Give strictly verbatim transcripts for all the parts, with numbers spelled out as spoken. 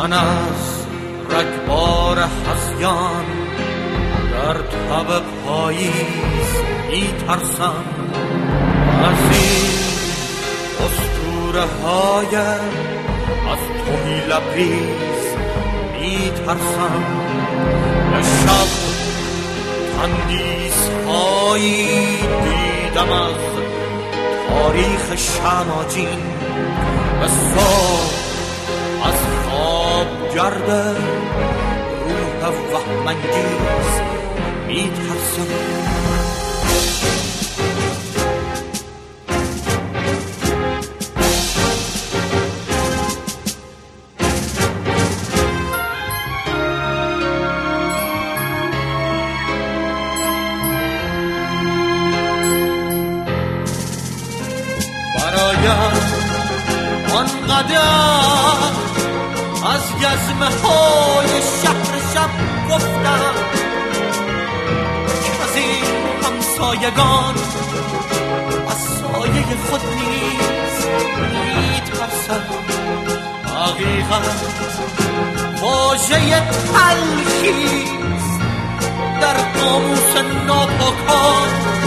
من از رگبار هذیان در تب پاییز می ترسم، از این اسطوره های از توهی لبریز می ترسم. شب تندیس هایی دیدم از تاریخ شماجین، به صبح از خواب گرده روح وهم‌انگیز می ترسم. آنقدر از گزمه های شهر شب گفتم که از این همسایگان از سایه خود نیز می ترسم. حقیقت واژه تلخیست در قاموس ناپاکان،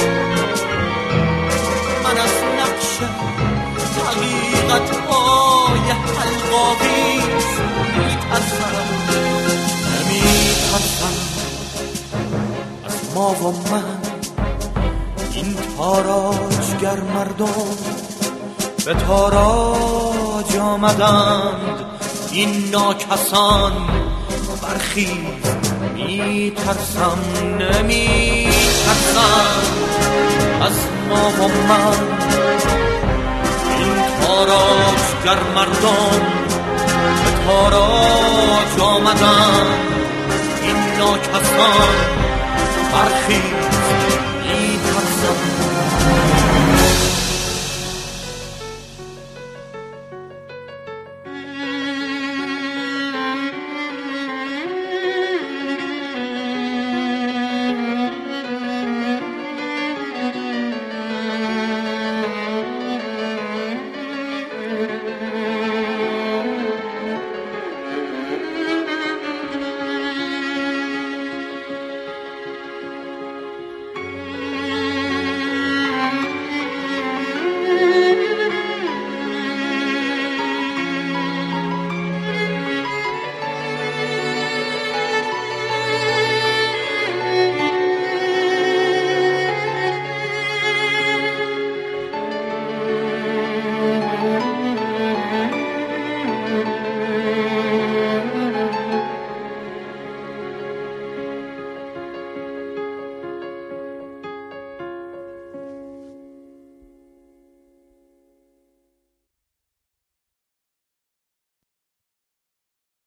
من از نقش حقیقت های حلقاویز می ترسم. نمی ترسم از ما و من، این تاراجگر مردم به تاراج آمدند، این ناکسان برخیز. می ترسم نمی ترسم از ما و من، تاراجگر مردم به تاراج آمدند، این ناکسان برخیز.